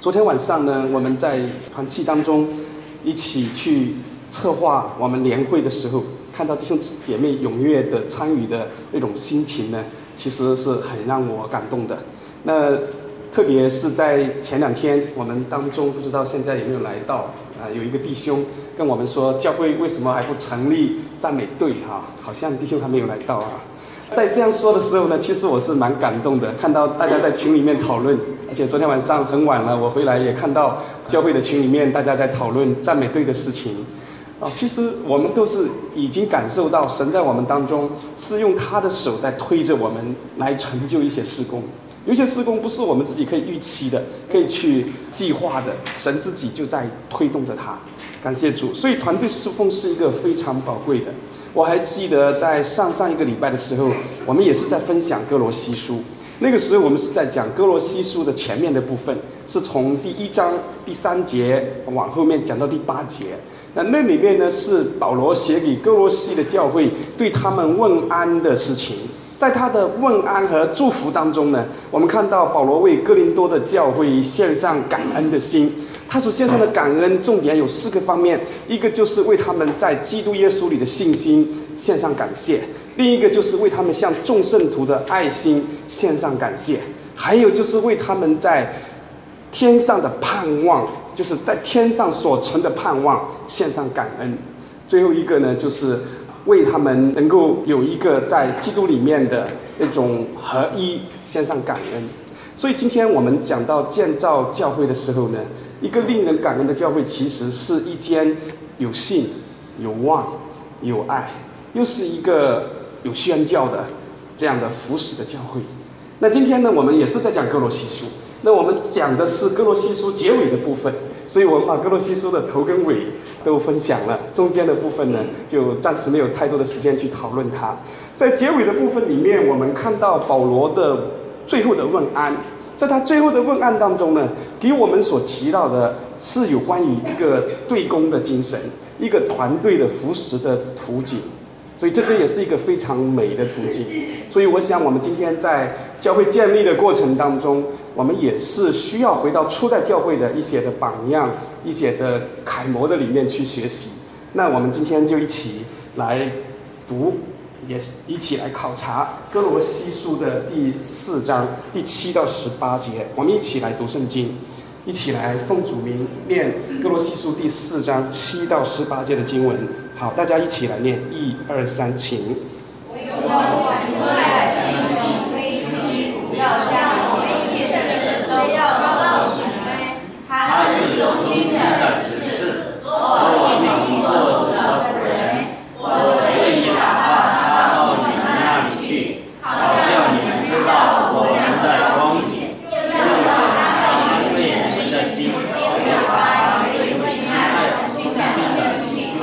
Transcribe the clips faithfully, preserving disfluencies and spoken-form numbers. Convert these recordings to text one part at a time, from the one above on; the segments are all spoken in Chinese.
昨天晚上呢，我们在团契当中一起去策划我们年会的时候，看到弟兄姐妹踊跃的参与的那种心情呢，其实是很让我感动的。那特别是在前两天，我们当中不知道现在有没有来到啊、呃，有一个弟兄跟我们说，教会为什么还不成立赞美队哈？好像弟兄还没有来到啊。在这样说的时候呢，其实我是蛮感动的，看到大家在群里面讨论，而且昨天晚上很晚了，我回来也看到教会的群里面大家在讨论赞美队的事情。啊，其实我们都是已经感受到神在我们当中是用他的手在推着我们来成就一些事工。有些事工不是我们自己可以预期的，可以去计划的，神自己就在推动着它。感谢主，所以团队侍奉是一个非常宝贵的。我还记得在上上一个礼拜的时候，我们也是在分享歌罗西书。那个时候我们是在讲歌罗西书的前面的部分，是从第一章第三节往后面讲到第八节。那那里面呢是保罗写给歌罗西的教会对他们问安的事情。在他的问安和祝福当中呢，我们看到保罗为哥林多的教会献上感恩的心。他所献上的感恩重点有四个方面，一个就是为他们在基督耶稣里的信心献上感谢，另一个就是为他们向众圣徒的爱心献上感谢，还有就是为他们在天上的盼望，就是在天上所存的盼望献上感恩。最后一个呢，就是为他们能够有一个在基督里面的那种合一献上感恩。所以今天我们讲到建造教会的时候呢，一个令人感恩的教会其实是一间有信有望有爱，又是一个有宣教的这样的服侍的教会。那今天呢，我们也是在讲歌罗西书，那我们讲的是歌罗西书结尾的部分，所以我们把歌罗西书的头跟尾都分享了，中间的部分呢就暂时没有太多的时间去讨论它。在结尾的部分里面，我们看到保罗的最后的问安，在他最后的问安当中呢，给我们所提到的是有关于一个对公的精神，一个团队的服侍的图景。所以这个也是一个非常美的途径。所以我想我们今天在教会建立的过程当中，我们也是需要回到初代教会的一些的榜样，一些的楷模的里面去学习。那我们今天就一起来读，也一起来考察歌罗西书的第四章第七到十八节。我们一起来读圣经，一起来奉主名念歌罗西书第四章七到十八节的经文。好，大家一起来念，一二三，请。 我用我出来的弟兄推基督，要将我们一切的事都要告诉你们。他是忠心的执事，做你们做主的仆人。我特意打发他到你们那里去，好叫你们知道我们的光景，又要他们对人的心，又把对亲爱的忠心的兄弟。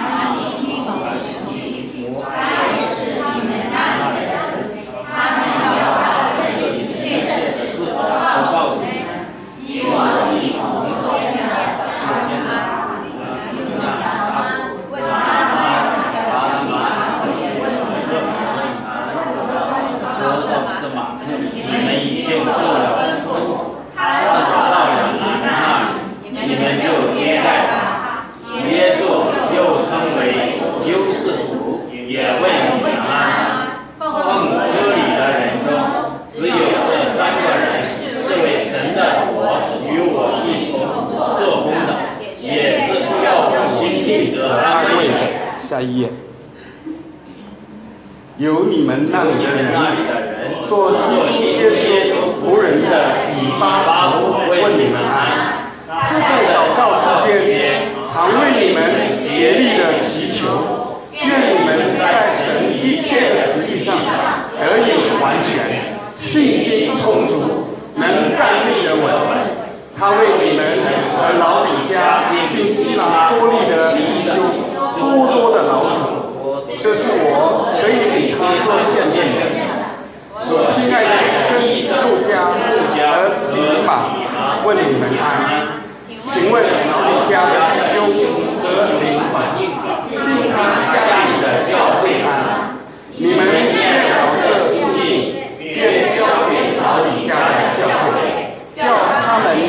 他也是你们那里的人，他们要把这一切的事都告诉你们，与我一同作证的大家，你们要他问他们的地方，也问你们说这么，你们已经受了吩咐，他要到你们那里，你们就接待他。耶稣又称为救世主，也为你们安。奉歌里的人中，只有这三个人是为神的国与我一同做工的，也是叫我心里得安慰的。 下一页。有你们那里的人，做基督耶稣仆人的以巴弗问你们安。他在祷告之间，常为你们竭力的祈求，愿你们在神一切的旨意上得以完全，信心充足，能站立得稳。他为你们和老底嘉并希拉多利的弟兄多多的劳苦，这是我可以给他做见证的。所亲爱的圣路加和迪马问你们安。请问老底嘉的弟兄和灵反应，令他家里的教会安。你们念了这书信，便交给老底嘉的教会，叫他们也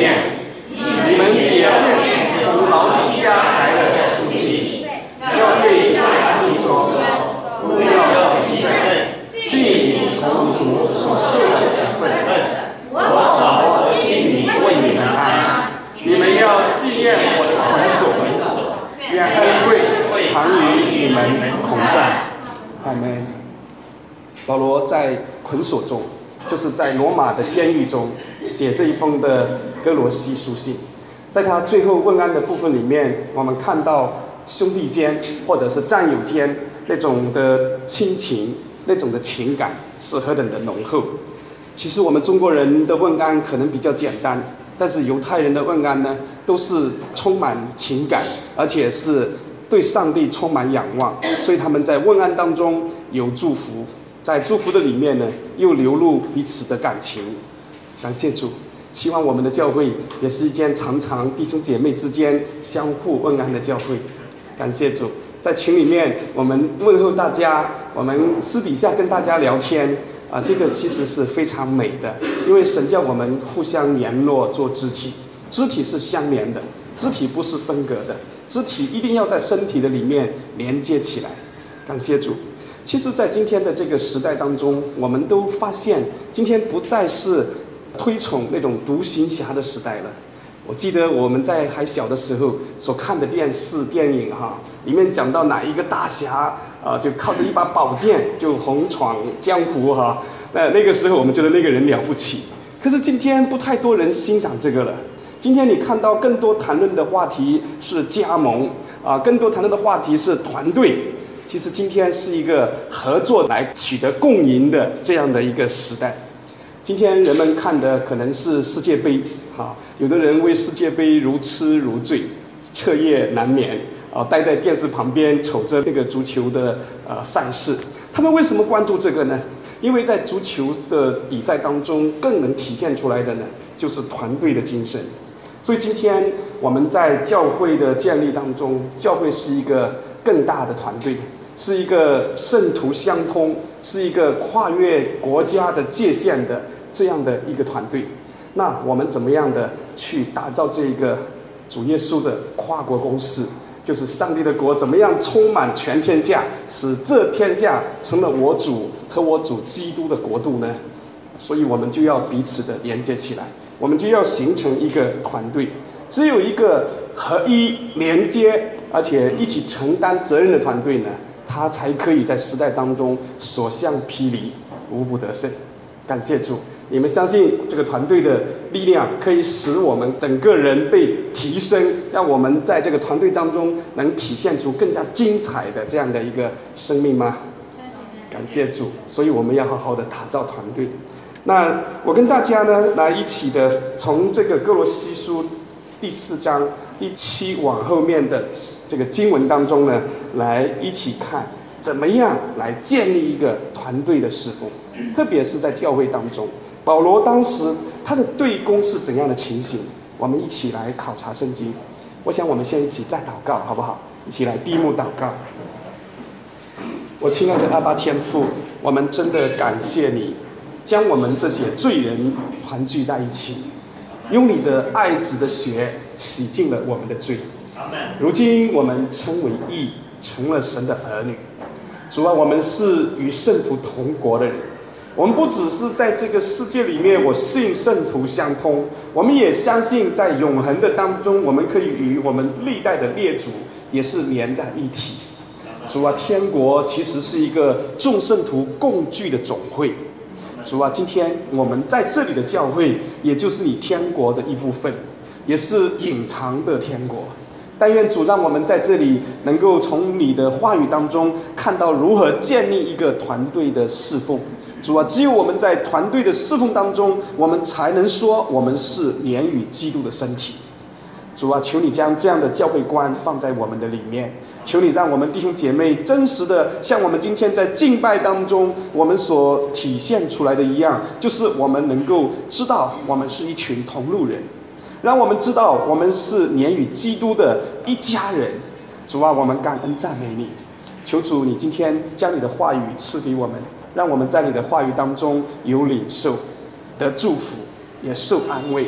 变，你们也变从老底家来的书信，要对他们说，不要谨慎，尽从主所受的职分。我保罗心里为你们安，你们要纪念我的捆锁，愿恩惠常与你们同在。阿们。保罗在捆锁中，就是在罗马的监狱中写这一封的哥罗西书信。在他最后问安的部分里面，我们看到兄弟间或者是战友间那种的亲情，那种的情感是何等的浓厚。其实我们中国人的问安可能比较简单，但是犹太人的问安呢，都是充满情感，而且是对上帝充满仰望，所以他们在问安当中有祝福，在祝福的里面呢，又流露彼此的感情。感谢主，希望我们的教会也是一间常常弟兄姐妹之间相互问安的教会。感谢主，在群里面我们问候大家，我们私底下跟大家聊天啊，这个其实是非常美的，因为神叫我们互相联络做肢体，肢体是相连的，肢体不是分隔的，肢体一定要在身体的里面连接起来。感谢主。其实在今天的这个时代当中，我们都发现今天不再是推崇那种独行侠的时代了。我记得我们在还小的时候所看的电视电影哈，里面讲到哪一个大侠啊、呃，就靠着一把宝剑就红闯江湖哈，那那个时候我们觉得那个人了不起。可是今天不太多人欣赏这个了。今天你看到更多谈论的话题是加盟啊、呃，更多谈论的话题是团队。其实今天是一个合作来取得共赢的这样的一个时代。今天人们看的可能是世界杯，哈，有的人为世界杯如痴如醉，彻夜难眠，啊，待在电视旁边瞅着那个足球的呃赛事。他们为什么关注这个呢？因为在足球的比赛当中，更能体现出来的呢，就是团队的精神。所以今天我们在教会的建立当中，教会是一个更大的团队，是一个圣徒相通，是一个跨越国家的界限的这样的一个团队。那我们怎么样的去打造这一个主耶稣的跨国公司，就是上帝的国怎么样充满全天下，使这天下成了我主和我主基督的国度呢？所以我们就要彼此的连接起来，我们就要形成一个团队。只有一个合一连接而且一起承担责任的团队呢，他才可以在时代当中所向披靡，无不得胜。感谢主，你们相信这个团队的力量可以使我们整个人被提升，让我们在这个团队当中能体现出更加精彩的这样的一个生命吗？感谢主，所以我们要好好的打造团队。那我跟大家呢来一起的从这个哥罗西书第四章第七往后面的这个经文当中呢，来一起看怎么样来建立一个团队的侍奉，特别是在教会当中，保罗当时他的队工是怎样的情形？我们一起来考察圣经。我想我们先一起再祷告，好不好？一起来闭目祷告。我亲爱的阿爸天父，我们真的感谢你，将我们这些罪人团聚在一起，用你的爱子的血洗净了我们的罪。如今我们称为义，成了神的儿女。主啊，我们是与圣徒同国的人，我们不只是在这个世界里面我信圣徒相通，我们也相信在永恒的当中，我们可以与我们历代的列祖也是连在一起。主啊，天国其实是一个众圣徒共聚的总会。主啊，今天我们在这里的教会，也就是你天国的一部分，也是隐藏的天国。但愿主让我们在这里能够从你的话语当中看到如何建立一个团队的侍奉。主啊，只有我们在团队的侍奉当中，我们才能说我们是连与基督的身体。主啊，求你将这样的教会观放在我们的里面，求你让我们弟兄姐妹真实的像我们今天在敬拜当中我们所体现出来的一样，就是我们能够知道我们是一群同路人，让我们知道我们是连与基督的一家人。主啊，我们感恩赞美你，求主你今天将你的话语赐给我们，让我们在你的话语当中有领受，得祝福，也受安慰。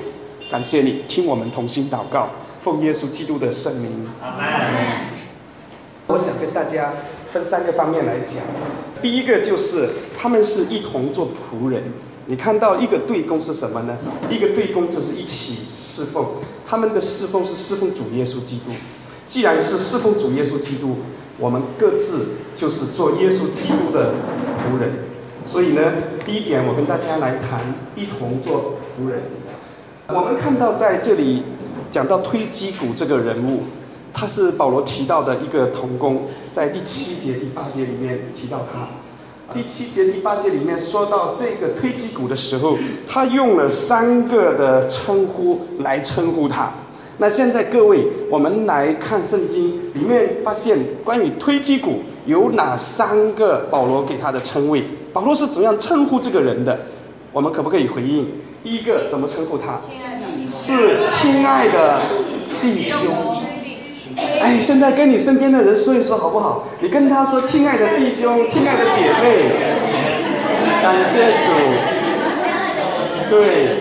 感谢你，听我们同心祷告，奉耶稣基督的圣名。 阿门。 我想跟大家分三个方面来讲。第一个就是他们是一同做仆人。你看到一个对公是什么呢？一个对公就是一起侍奉，他们的侍奉是侍奉主耶稣基督。既然是侍奉主耶稣基督，我们各自就是做耶稣基督的仆人。所以呢，第一点我跟大家来谈一同做仆人。我们看到在这里讲到推基古这个人物，他是保罗提到的一个同工，在第七节、第八节里面提到他。第七节、第八节里面说到这个推基古的时候，他用了三个的称呼来称呼他。那现在各位，我们来看圣经里面，发现关于推基古有哪三个保罗给他的称谓？保罗是怎样称呼这个人的？我们可不可以回应？第一个怎么称呼他？是亲爱的弟兄。哎，现在跟你身边的人说一说好不好？你跟他说亲爱的弟兄，亲爱的姐妹，感谢主。对，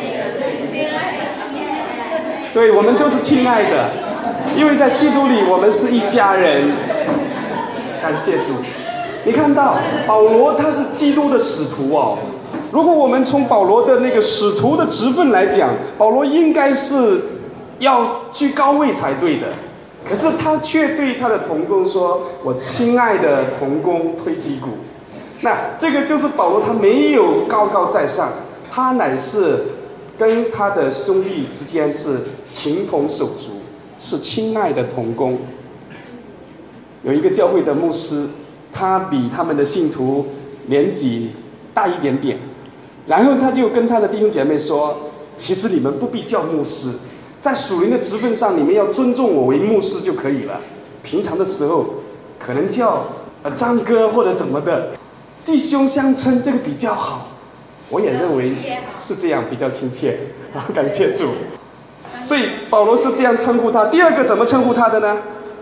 对，我们都是亲爱的，因为在基督里我们是一家人。感谢主。你看到保罗他是基督的使徒哦。如果我们从保罗的那个使徒的职分来讲，保罗应该是要居高位才对的。可是他却对他的同工说：“我亲爱的同工推基古。”那这个就是保罗，他没有高高在上，他乃是跟他的兄弟之间是情同手足，是亲爱的同工。有一个教会的牧师，他比他们的信徒年纪大一点点，然后他就跟他的弟兄姐妹说：“其实你们不必叫牧师。”在属灵的职分上，你们要尊重我为牧师就可以了。平常的时候，可能叫呃张哥或者怎么的，弟兄相称这个比较好。我也认为是这样比较亲切啊，感谢主。所以保罗是这样称呼他。第二个怎么称呼他的呢？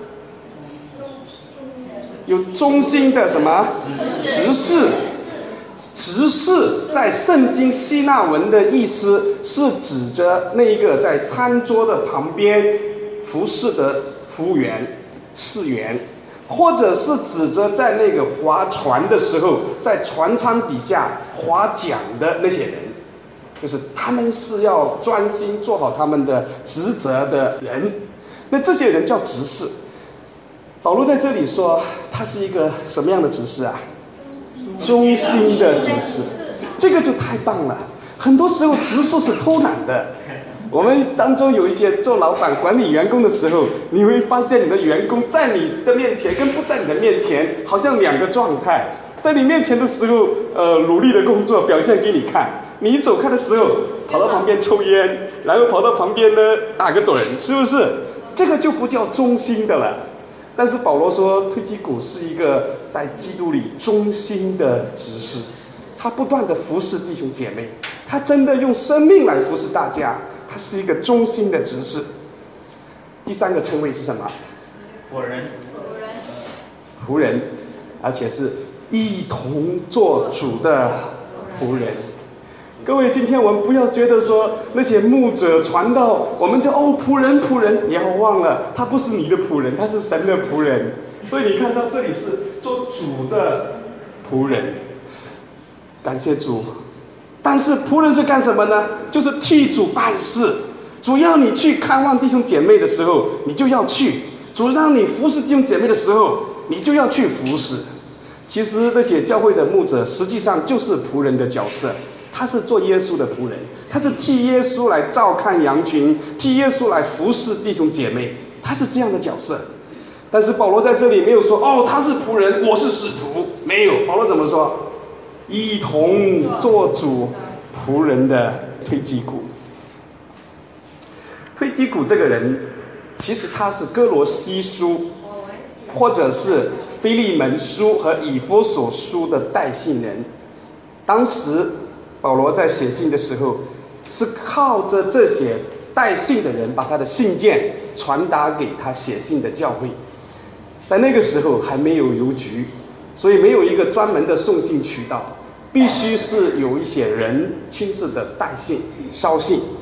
有忠心的什么执事。执事在圣经希腊文的意思是指着那一个在餐桌的旁边服侍的服务员、侍员，或者是指着在那个划船的时候，在船舱底下划桨的那些人，就是他们是要专心做好他们的职责的人。那这些人叫执事。保罗在这里说，他是一个什么样的执事啊？忠心的执事，这个就太棒了。很多时候执事是偷懒的。我们当中有一些做老板管理员工的时候，你会发现你的员工在你的面前跟不在你的面前好像两个状态。在你面前的时候，呃，努力的工作表现给你看；你一走开的时候，跑到旁边抽烟，然后跑到旁边呢打个盹，是不是？这个就不叫忠心的了。但是保罗说，推基古是一个在基督里忠心的执事，他不断的服侍弟兄姐妹，他真的用生命来服侍大家，他是一个忠心的执事。第三个称谓是什么？ 仆人。 仆人，而且是一同做主的仆人。各位，今天我们不要觉得说那些牧者传道，我们就哦仆人仆人，你要忘了，他不是你的仆人，他是神的仆人。所以你看到这里是做主的仆人，感谢主。但是仆人是干什么呢？就是替主办事。主要你去看望弟兄姐妹的时候，你就要去；主让你服侍弟兄姐妹的时候，你就要去服侍。其实那些教会的牧者，实际上就是仆人的角色。他是做耶稣的仆人，他是替耶稣来照看羊群，替耶稣来服侍弟兄姐妹，他是这样的角色。但是保罗在这里没有说哦，他是仆人，我是使徒，没有。保罗怎么说？一同做主仆人的推基古。推基古这个人，其实他是哥罗西书，或者是腓利门书和以弗所书的代信人。当时保罗在写信的时候，是靠着这些带信的人把他的信件传达给他写信的教会。在那个时候还没有邮局，所以没有一个专门的送信渠道，必须是有一些人亲自的带信捎信。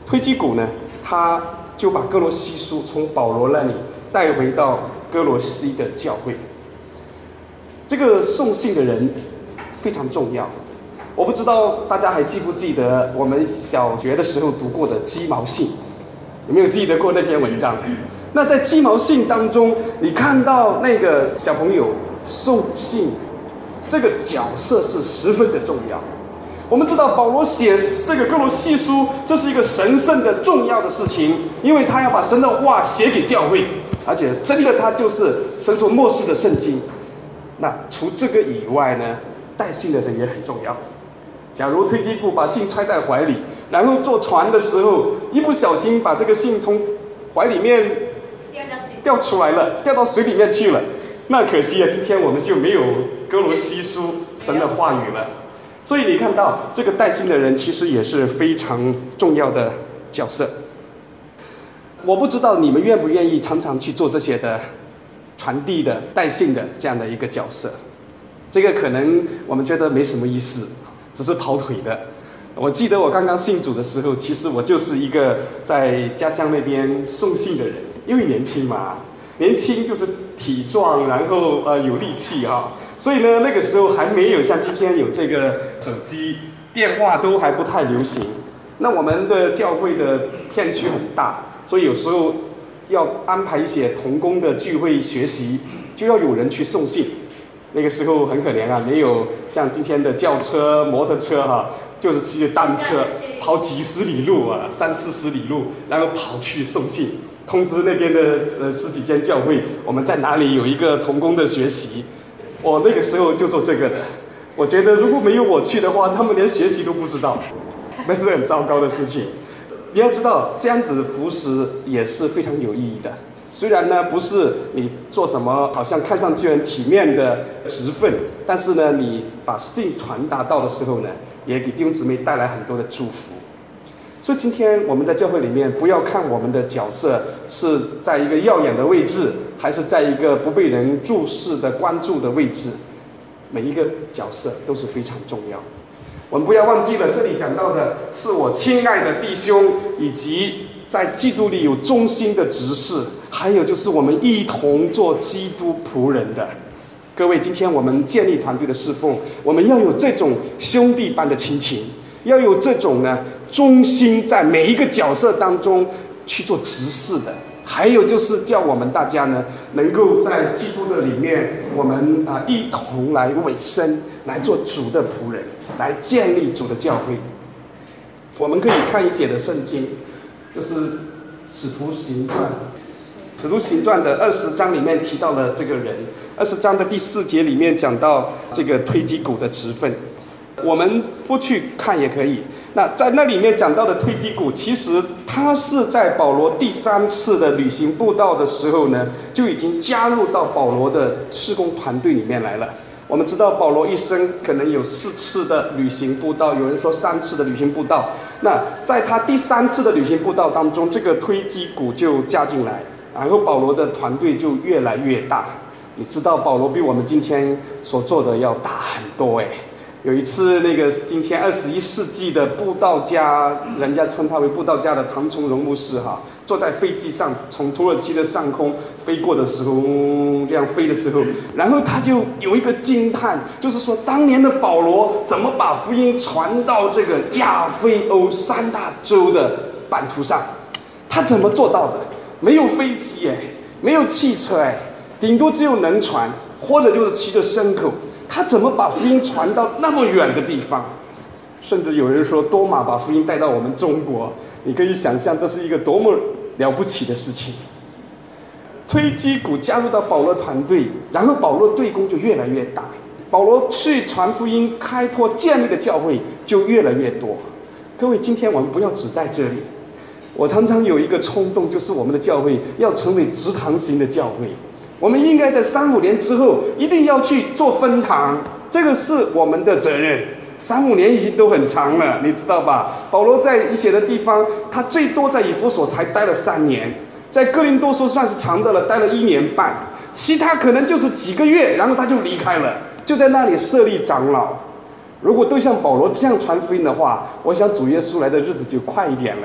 推基古呢，他就把哥罗西书从保罗那里带回到哥罗西的教会。这个送信的人非常重要，我不知道大家还记不记得我们小学的时候读过的鸡毛信，有没有记得过那篇文章？那在鸡毛信当中，你看到那个小朋友送信，这个角色是十分的重要。我们知道保罗写这个哥罗西书，这是一个神圣的重要的事情，因为他要把神的话写给教会，而且真的他就是神所默示的圣经。那除这个以外呢，带信的人也很重要。假如推基古把信揣在怀里，然后坐船的时候一不小心把这个信从怀里面掉出来了，掉到水里面去了，那可惜啊，今天我们就没有哥罗西书神的话语了。所以你看到这个带信的人其实也是非常重要的角色。我不知道你们愿不愿意常常去做这些的传递的带信的这样的一个角色。这个可能我们觉得没什么意思，只是跑腿的。我记得我刚刚信主的时候，其实我就是一个在家乡那边送信的人，因为年轻嘛，年轻就是体壮，然后呃有力气啊，所以呢那个时候还没有像今天有这个手机，电话都还不太流行。那我们的教会的片区很大，所以有时候要安排一些同工的聚会学习，就要有人去送信。那个时候很可怜啊，没有像今天的轿车、摩托车哈、啊，就是骑着单车跑几十里路啊，三四十里路，然后跑去送信，通知那边的呃十几间教会，我们在哪里有一个同工的学习。我那个时候就做这个的。我觉得如果没有我去的话，他们连学习都不知道，那是很糟糕的事情。你要知道，这样子服侍也是非常有意义的。虽然呢不是你做什么好像看上去很体面的职分，但是呢你把信传达到的时候呢，也给弟兄姊妹带来很多的祝福。所以今天我们在教会里面，不要看我们的角色是在一个耀眼的位置，还是在一个不被人注视的关注的位置，每一个角色都是非常重要。我们不要忘记了，这里讲到的是我亲爱的弟兄，以及在基督里有忠心的执事，还有就是我们一同做基督仆人的各位。今天我们建立团队的侍奉，我们要有这种兄弟般的亲情，要有这种呢忠心在每一个角色当中去做执事的，还有就是叫我们大家呢能够在基督的里面，我们啊一同来委身，来做主的仆人，来建立主的教会。我们可以看一些的圣经，就是使徒行传，使徒行传的二十章里面提到了这个人。二十章的第四节里面讲到这个推基古的职分，我们不去看也可以。那在那里面讲到的推基古，其实他是在保罗第三次的旅行布道的时候呢，就已经加入到保罗的事工团队里面来了。我们知道保罗一生可能有四次的旅行布道，有人说三次的旅行布道。那在他第三次的旅行布道当中，这个推基古就加进来，然后保罗的团队就越来越大。你知道保罗比我们今天所做的要大很多哎。有一次，那个今天二十一世纪的布道家，人家称他为布道家的唐崇荣牧师哈，坐在飞机上从土耳其的上空飞过的时候，这样飞的时候，然后他就有一个惊叹，就是说当年的保罗怎么把福音传到这个亚非欧三大洲的版图上，他怎么做到的？没有飞机哎，没有汽车哎，顶多只有轮船，或者就是骑着牲口。他怎么把福音传到那么远的地方？甚至有人说多马把福音带到我们中国，你可以想象这是一个多么了不起的事情。推基古加入到保罗团队，然后保罗队工就越来越大，保罗去传福音、开拓、建立的教会就越来越多。各位，今天我们不要只在这里。我常常有一个冲动，就是我们的教会要成为植堂型的教会。我们应该在三五年之后一定要去做分堂，这个是我们的责任。三五年已经都很长了，你知道吧？保罗在一些的地方，他最多在以弗所才待了三年，在哥林多说算是长的了，待了一年半，其他可能就是几个月，然后他就离开了，就在那里设立长老。如果都像保罗这样传福音的话，我想主耶稣来的日子就快一点了。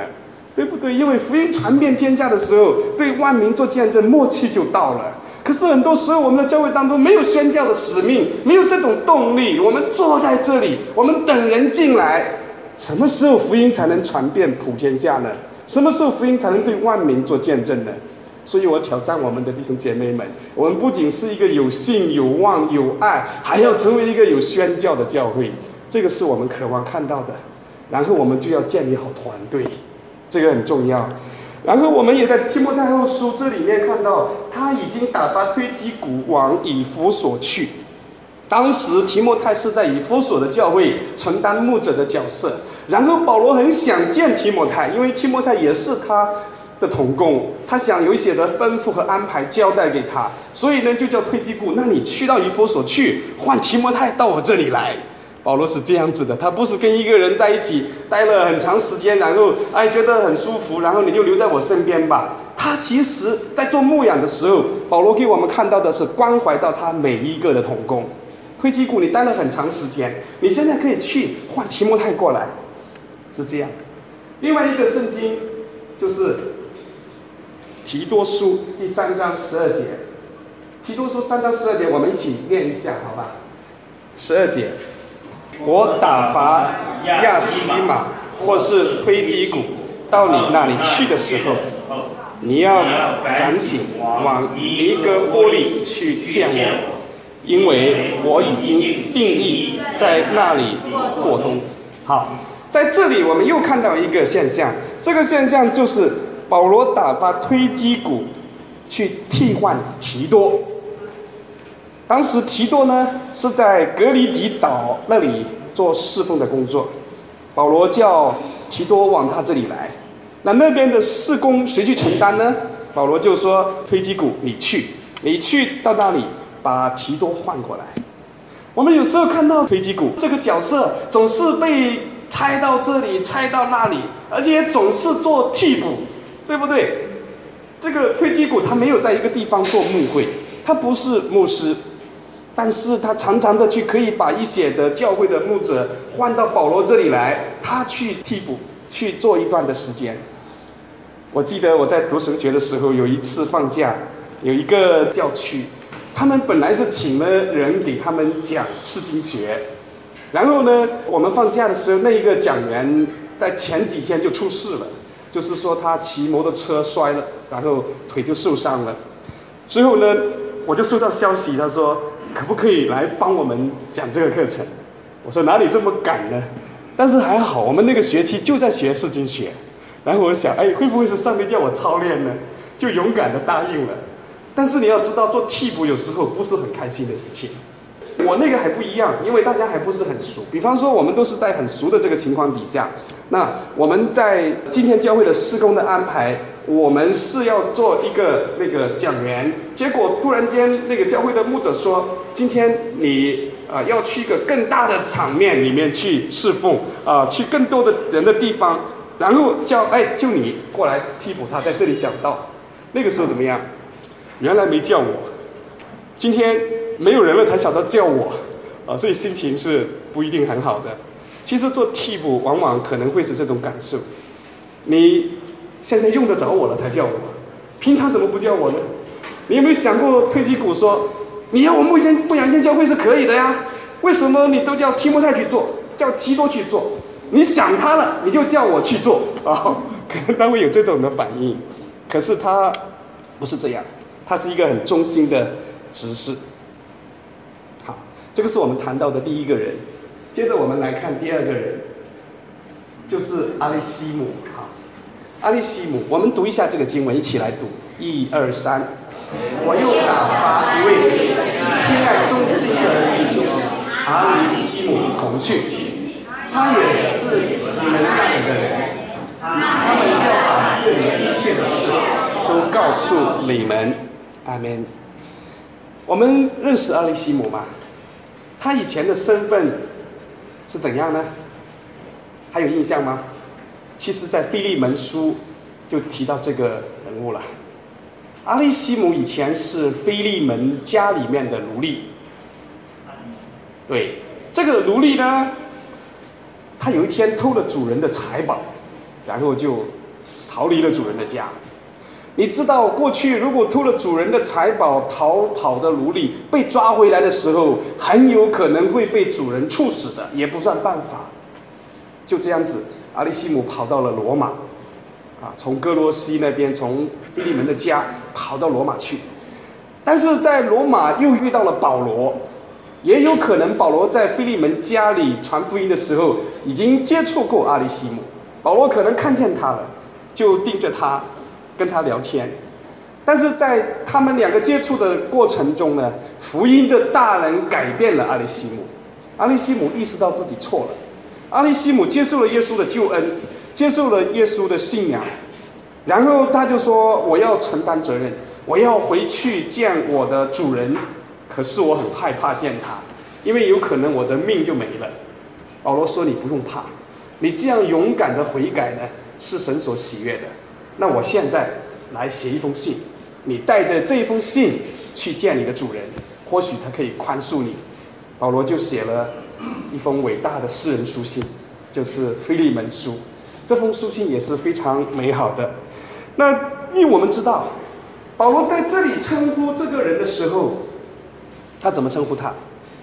对不对？因为福音传遍天下的时候，对万民做见证，末期就到了。可是很多时候，我们的教会当中没有宣教的使命，没有这种动力。我们坐在这里，我们等人进来，什么时候福音才能传遍普天下呢？什么时候福音才能对万民做见证呢？所以我挑战我们的弟兄姐妹们，我们不仅是一个有信、有望、有爱，还要成为一个有宣教的教会。这个是我们渴望看到的。然后我们就要建立好团队，这个很重要。然后我们也在提摩太后书这里面看到，他已经打发推基古往以弗所去。当时提摩太是在以弗所的教会承担牧者的角色，然后保罗很想见提摩太，因为提摩太也是他的同工，他想有一些的吩咐和安排交代给他，所以呢就叫推基古，那你去到以弗所去，换提摩太到我这里来。保罗是这样子的，他不是跟一个人在一起待了很长时间，然后哎觉得很舒服，然后你就留在我身边吧。他其实在做牧养的时候，保罗给我们看到的是关怀到他每一个的同工。推基古你待了很长时间，你现在可以去换提摩太过来，是这样。另外一个圣经就是提多书第三章十二节，提多书三章十二节，我们一起念一下，好吧？十二节。我打发亚提马或是推基古到你那里去的时候，你要赶紧往尼哥波利去见我，因为我已经定义在那里过冬。好，在这里我们又看到一个现象，这个现象就是保罗打发推基古去替换提多。当时提多呢是在格里底岛那里做侍奉的工作，保罗叫提多往他这里来。那那边的事工谁去承担呢？保罗就说推基古你去，你去到那里把提多换过来。我们有时候看到推基古这个角色总是被拆到这里拆到那里，而且总是做替补，对不对？这个推基古他没有在一个地方做牧会，他不是牧师，但是他常常的去可以把一些的教会的牧者换到保罗这里来，他去替补去做一段的时间。我记得我在读神学的时候，有一次放假，有一个教区，他们本来是请了人给他们讲释经学，然后呢，我们放假的时候，那一个讲员在前几天就出事了，就是说他骑摩托车摔了，然后腿就受伤了。之后呢，我就收到消息，他说可不可以来帮我们讲这个课程？我说哪里这么赶呢？但是还好，我们那个学期就在学释经学。然后我想，哎，会不会是上帝叫我操练呢？就勇敢的答应了。但是你要知道，做替补有时候不是很开心的事情。我那个还不一样，因为大家还不是很熟。比方说，我们都是在很熟的这个情况底下，那我们在今天教会的事工的安排，我们是要做一个那个讲员。结果突然间，那个教会的牧者说，今天你啊、呃、要去一个更大的场面里面去侍奉啊、呃，去更多的人的地方。然后叫哎，就你过来替补他在这里讲道。那个时候怎么样？原来没叫我，今天没有人了才晓得叫我，啊，所以心情是不一定很好的。其实做替补往往可能会是这种感受。你现在用得着我了才叫我，平常怎么不叫我呢？你有没有想过推基古说，你要我牧间牧养间教会是可以的呀？为什么你都叫提摩太去做，叫提多去做？你想他了，你就叫我去做啊、哦，可能他会有这种的反应。可是他不是这样，他是一个很忠心的执事。好，这个是我们谈到的第一个人。接着我们来看第二个人，就是阿利西姆。好，阿利西姆，我们读一下这个经文，一起来读，一二三。我又打发一位亲爱忠心的弟兄阿利西姆同去。他也是你们那里的人，他们要把这里一切的事都告诉你们。阿们。我们认识阿利西姆吗？他以前的身份是怎样呢？还有印象吗？其实在腓利门书就提到这个人物了。阿利西姆以前是腓利门家里面的奴隶。对，这个奴隶呢，他有一天偷了主人的财宝，然后就逃离了主人的家。你知道过去如果偷了主人的财宝逃跑的奴隶被抓回来的时候，很有可能会被主人处死的，也不算犯法。就这样子，阿里西姆跑到了罗马，啊，从哥罗西那边，从腓利门的家跑到罗马去。但是在罗马又遇到了保罗，也有可能保罗在腓利门家里传福音的时候已经接触过阿里西姆，保罗可能看见他了，就盯着他跟他聊天。但是在他们两个接触的过程中呢，福音的大能改变了阿里西姆。阿里西姆意识到自己错了，阿里西姆接受了耶稣的救恩，接受了耶稣的信仰，然后他就说：我要承担责任，我要回去见我的主人，可是我很害怕见他，因为有可能我的命就没了。保罗说：你不用怕，你这样勇敢的悔改呢，是神所喜悦的。那我现在来写一封信，你带着这封信去见你的主人，或许他可以宽恕你。保罗就写了一封伟大的诗人书信，就是腓利门书。这封书信也是非常美好的。那因为我们知道，保罗在这里称呼这个人的时候，他怎么称呼他？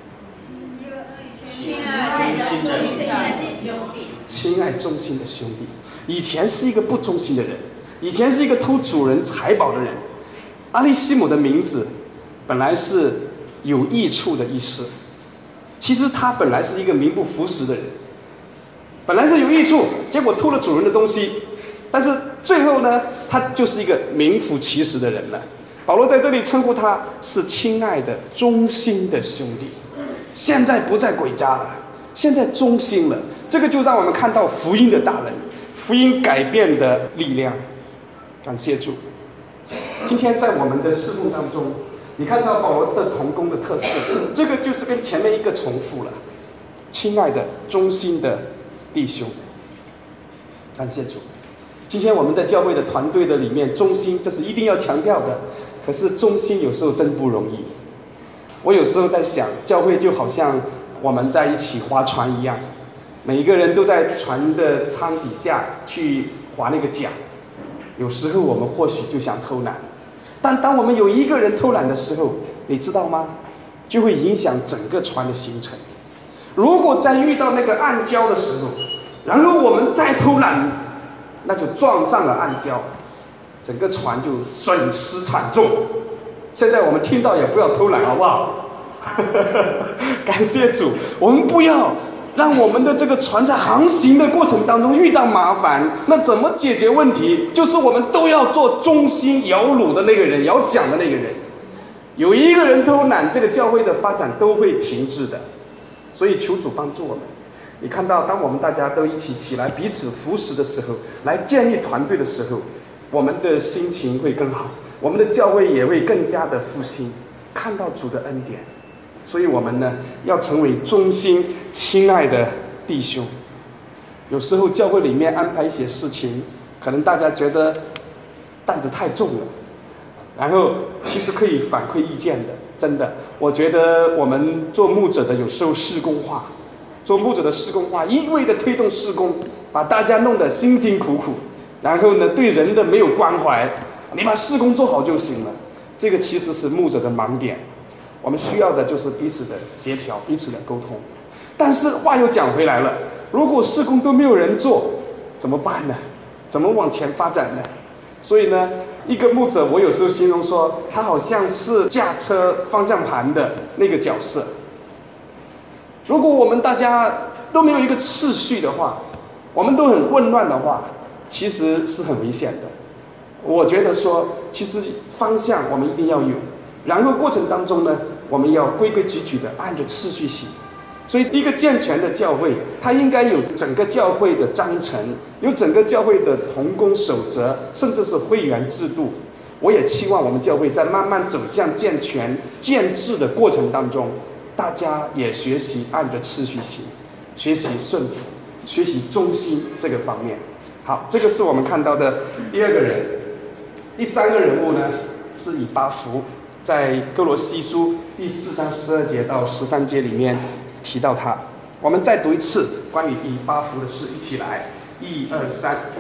亲爱的忠心的兄弟。 亲爱忠心的兄弟。以前是一个不忠心的人，以前是一个偷主人财宝的人。阿里西姆的名字本来是有益处的意思，其实他本来是一个名不符实的人，本来是有益处，结果偷了主人的东西，但是最后呢，他就是一个名副其实的人了。保罗在这里称呼他是亲爱的忠心的兄弟，现在不再诡诈了，现在忠心了。这个就让我们看到福音的大能，福音改变的力量。感谢主。今天在我们的侍奉当中，你看到保罗的同工的特色，这个就是跟前面一个重复了。亲爱的忠心的弟兄，感谢主。今天我们在教会的团队的里面，忠心这是一定要强调的，可是忠心有时候真不容易。我有时候在想，教会就好像我们在一起划船一样，每一个人都在船的舱底下去划那个桨。有时候我们或许就想偷懒，但当我们有一个人偷懒的时候，你知道吗？就会影响整个船的行程。如果在遇到那个暗礁的时候，然后我们再偷懒，那就撞上了暗礁，整个船就损失惨重。现在我们听到也不要偷懒，好不好？感谢主，我们不要让我们的这个船在航行的过程当中遇到麻烦。那怎么解决问题？就是我们都要做忠心摇橹的那个人，摇桨的那个人。有一个人偷懒，这个教会的发展都会停滞的。所以求主帮助我们。你看到，当我们大家都一起起来彼此扶持的时候，来建立团队的时候，我们的心情会更好，我们的教会也会更加的复兴，看到主的恩典。所以我们呢，要成为忠心亲爱的弟兄。有时候教会里面安排一些事情，可能大家觉得担子太重了，然后其实可以反馈意见的。真的，我觉得我们做牧者的有时候事工化，做牧者的事工化，一味的推动事工，把大家弄得辛辛苦苦，然后呢，对人的没有关怀，你把事工做好就行了。这个其实是牧者的盲点。我们需要的就是彼此的协调，彼此的沟通。但是话又讲回来了，如果事工都没有人做，怎么办呢？怎么往前发展呢？所以呢，一个牧者，我有时候形容说，他好像是驾车方向盘的那个角色。如果我们大家都没有一个次序的话，我们都很混乱的话，其实是很危险的。我觉得说，其实方向我们一定要有，然后过程当中呢，我们要规规矩矩的按着次序行。所以一个健全的教会，它应该有整个教会的章程，有整个教会的同工守则，甚至是会员制度。我也期望我们教会在慢慢走向健全建制的过程当中，大家也学习按着次序行，学习顺服，学习忠心这个方面。好，这个是我们看到的第二个人。第三个人物呢，是以巴弗，在哥罗西书第四章十二节到十三节里面提到他。我们再读一次关于以巴弗的事，一起来，一二三。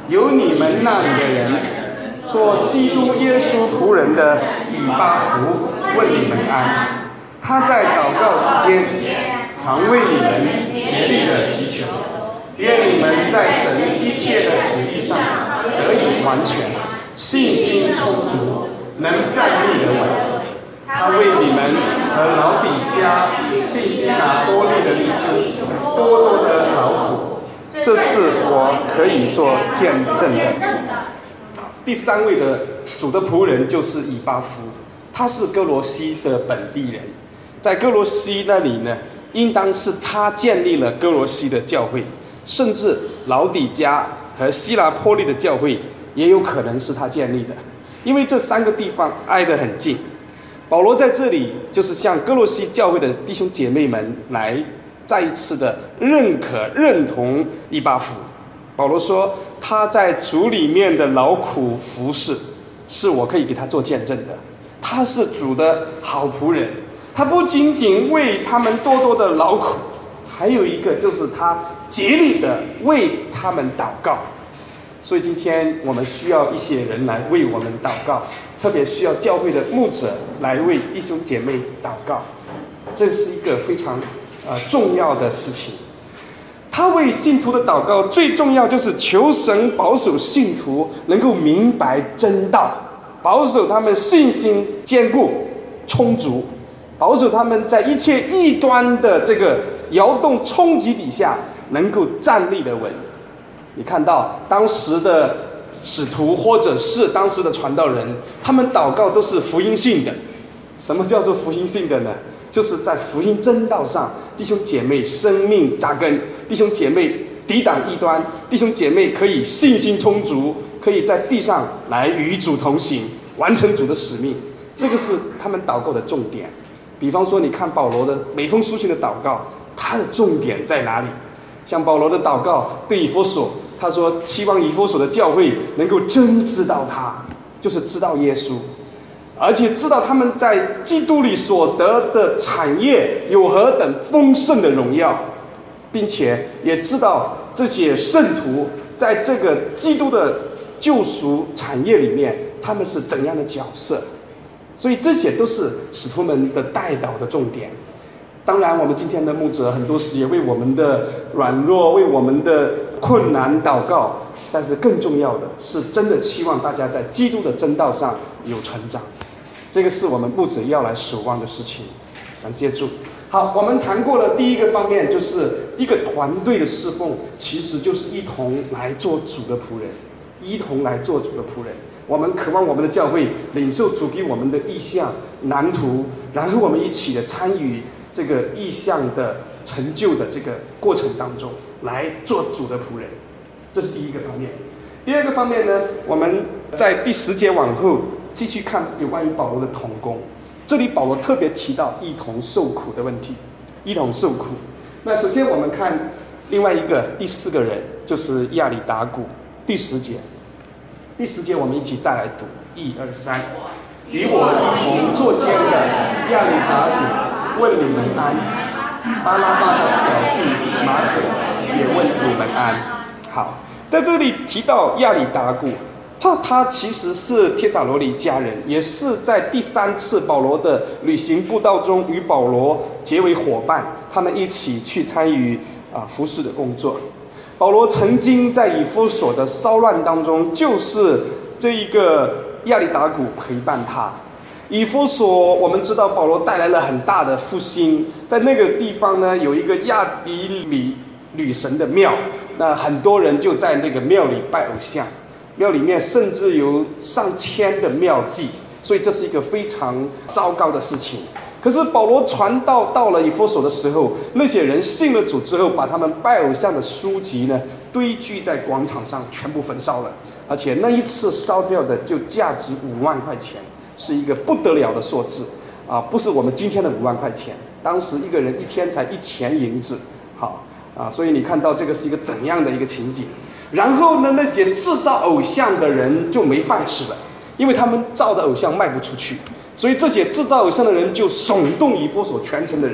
有你们那里的人，做基督耶稣仆人的以巴弗问你们安。他在祷告之间，常为你们竭力的祈求，愿你们在神一切的旨意上得以完全，信心充足，能站立得稳。他为你们和老底嘉并希拿多利的弟兄多多的劳苦，这是我可以做见证的。第三位的主的仆人就是以巴弗，他是哥罗西的本地人，在哥罗西那里呢，应当是他建立了哥罗西的教会，甚至老底嘉和希拿波利的教会也有可能是他建立的，因为这三个地方挨得很近。保罗在这里就是向哥罗西教会的弟兄姐妹们来再一次的认可认同以巴弗。保罗说他在主里面的劳苦服侍，是我可以给他做见证的。他是主的好仆人，他不仅仅为他们多多的劳苦，还有一个就是他竭力的为他们祷告。所以今天我们需要一些人来为我们祷告，特别需要教会的牧者来为弟兄姐妹祷告，这是一个非常呃重要的事情。他为信徒的祷告最重要就是求神保守信徒能够明白真道，保守他们信心坚固充足，保守他们在一切异端的这个摇动冲击底下能够站立得稳。你看到当时的使徒或者是当时的传道人，他们祷告都是福音性的。什么叫做福音性的呢？就是在福音真道上，弟兄姐妹生命扎根，弟兄姐妹抵挡异端，弟兄姐妹可以信心充足，可以在地上来与主同行，完成主的使命。这个是他们祷告的重点。比方说你看保罗的每封书信的祷告，他的重点在哪里？像保罗的祷告对以弗所，他说期望以弗所的教会能够真知道他，就是知道耶稣，而且知道他们在基督里所得的产业有何等丰盛的荣耀，并且也知道这些圣徒在这个基督的救赎产业里面他们是怎样的角色。所以这些都是使徒们的代祷的重点。当然我们今天的牧者很多时也为我们的软弱为我们的困难祷告，但是更重要的是真的期望大家在基督的真道上有成长，这个是我们牧者要来守望的事情。感谢主。好，我们谈过了第一个方面，就是一个团队的侍奉其实就是一同来做主的仆人，一同来做主的仆人。我们渴望我们的教会领受主给我们的意向蓝图，然后我们一起的参与这个意向的成就的这个过程当中来做主的仆人，这是第一个方面。第二个方面呢，我们在第十节往后继续看有关于保罗的同工。这里保罗特别提到一同受苦的问题，一同受苦。那首先我们看另外一个第四个人，就是亚里达古。第十节，第十节我们一起再来读，一二三。与我一同作监的亚里达古问你们安，巴拉巴的表弟马可也问你们安。好，在这里提到亚里达古，他他其实是帖撒罗尼迦人，也是在第三次保罗的旅行布道中与保罗结为伙伴，他们一起去参与啊服事的工作。保罗曾经在以弗所的骚乱当中，就是这一个亚里达古陪伴他。以弗所我们知道保罗带来了很大的复兴，在那个地方呢有一个亚底米女神的庙，那很多人就在那个庙里拜偶像，庙里面甚至有上千的庙妓，所以这是一个非常糟糕的事情。可是保罗传道到了以弗所的时候，那些人信了主之后，把他们拜偶像的书籍呢堆积在广场上，全部焚烧了，而且那一次烧掉的就价值五万块钱，是一个不得了的数字啊！不是我们今天的五万块钱，当时一个人一天才一钱银子，好啊，所以你看到这个是一个怎样的一个情景。然后呢，那些制造偶像的人就没饭吃了，因为他们造的偶像卖不出去，所以这些制造偶像的人就耸动以弗所全城的人，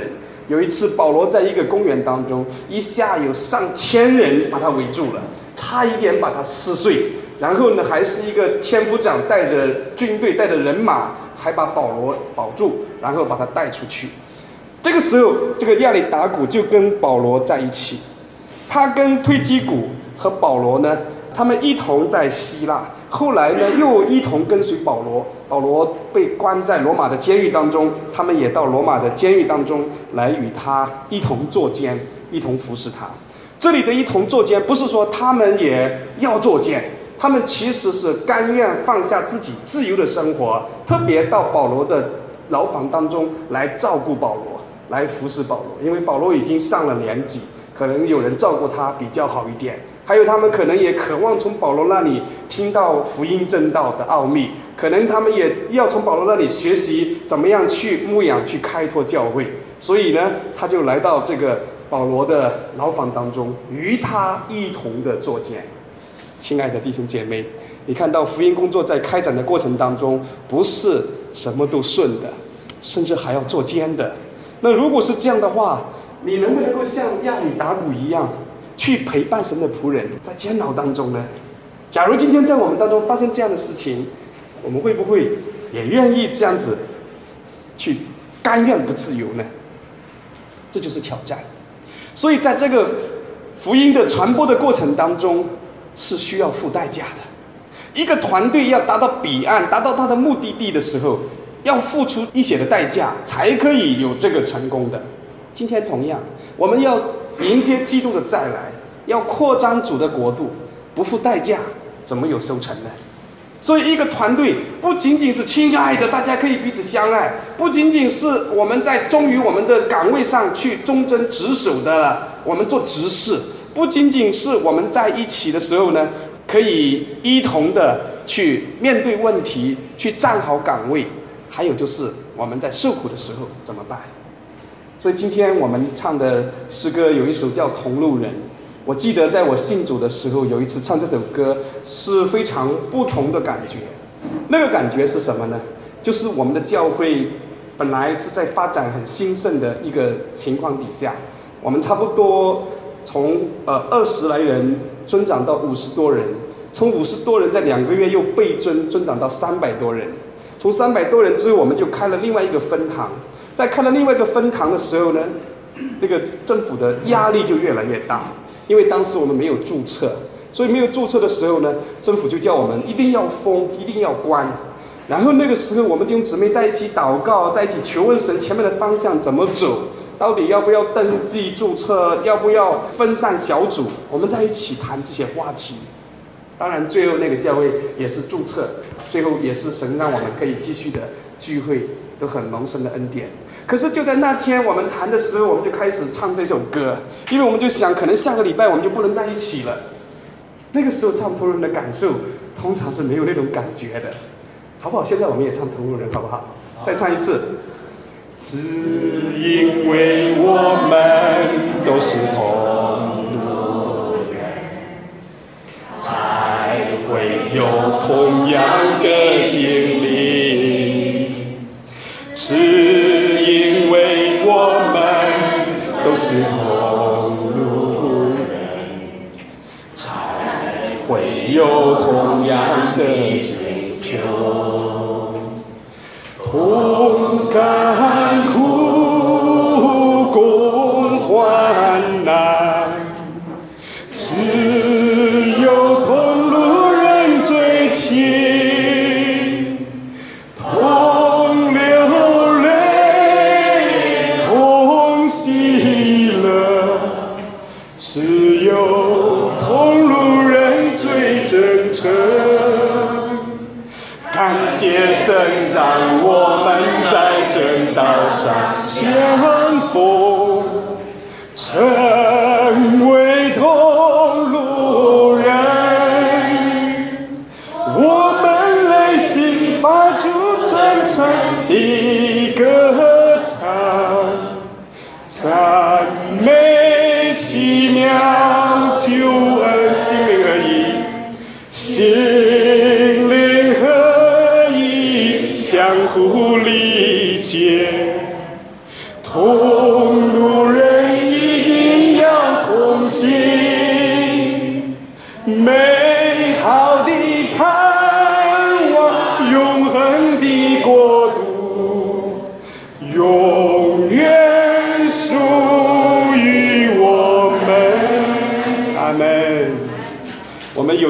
有一次保罗在一个公园当中，一下有上千人把他围住了，差一点把他撕碎，然后呢还是一个千夫长带着军队带着人马才把保罗保住，然后把他带出去。这个时候这个亚里达古就跟保罗在一起，他跟推基古和保罗呢，他们一同在希腊，后来呢又一同跟随保罗。保罗被关在罗马的监狱当中，他们也到罗马的监狱当中来与他一同坐监，一同服侍他。这里的一同坐监不是说他们也要坐监，他们其实是甘愿放下自己自由的生活，特别到保罗的牢房当中来照顾保罗，来服侍保罗。因为保罗已经上了年纪，可能有人照顾他比较好一点，还有他们可能也渴望从保罗那里听到福音正道的奥秘，可能他们也要从保罗那里学习怎么样去牧养，去开拓教会。所以呢，他就来到这个保罗的牢房当中，与他一同的坐监。亲爱的弟兄姐妹，你看到福音工作在开展的过程当中，不是什么都顺的，甚至还要坐监的。那如果是这样的话，你能不能够像亚里达古一样去陪伴神的仆人在监牢当中呢？假如今天在我们当中发生这样的事情，我们会不会也愿意这样子去甘愿不自由呢？这就是挑战。所以在这个福音的传播的过程当中，是需要付代价的。一个团队要达到彼岸，达到他的目的地的时候，要付出一些的代价，才可以有这个成功的。今天同样，我们要迎接基督的再来，要扩张主的国度，不付代价，怎么有收成呢？所以一个团队不仅仅是亲爱的，大家可以彼此相爱，不仅仅是我们在忠于我们的岗位上去忠贞职守的，我们做执事，不仅仅是我们在一起的时候呢，可以一同的去面对问题，去站好岗位，还有就是我们在受苦的时候怎么办？所以今天我们唱的诗歌有一首叫《同路人》，我记得在我信主的时候，有一次唱这首歌是非常不同的感觉。那个感觉是什么呢？就是我们的教会本来是在发展很兴盛的一个情况底下，我们差不多从呃二十来人增长到五十多人，从五十多人在两个月又倍增，增长到三百多人。从三百多人之后，我们就开了另外一个分堂。在开了另外一个分堂的时候呢，那个政府的压力就越来越大，因为当时我们没有注册，所以没有注册的时候呢，政府就叫我们一定要封，一定要关。然后那个时候，我们弟兄姊妹在一起祷告，在一起求问神前面的方向怎么走，到底要不要登记注册，要不要分散小组，我们在一起谈这些话题。当然，最后那个教会也是注册，最后也是神让我们可以继续的聚会，都很蒙神的恩典。可是就在那天我们谈的时候，我们就开始唱这首歌，因为我们就想，可能下个礼拜我们就不能在一起了。那个时候唱同路人的感受，通常是没有那种感觉的，好不好？现在我们也唱同路人，好不好？再唱一次。只因为我们都是同路人，才会有同样的经历。只因为我们都是同路人，才会有同样的解救。同甘苦，共患难，只有同路人最亲。同流泪，同喜乐，只有同路人最真诚。感谢神让我们在正道上相逢，成为同路人。我们内心发出真诚的歌唱，赞美奇妙救恩，心灵合一，心灵合一，相互理解，同路